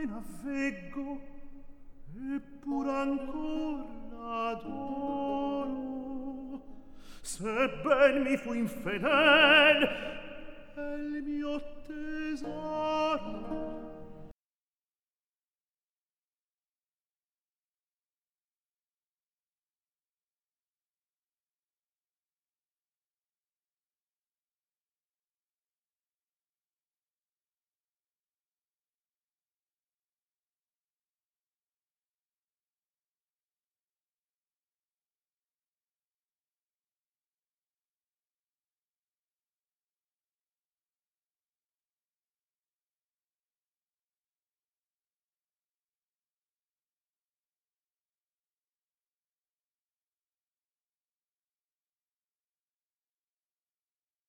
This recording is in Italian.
me n'avveggo, eppur ancor l'adoro. Sebben mi fu infedel, è il mio tesoro,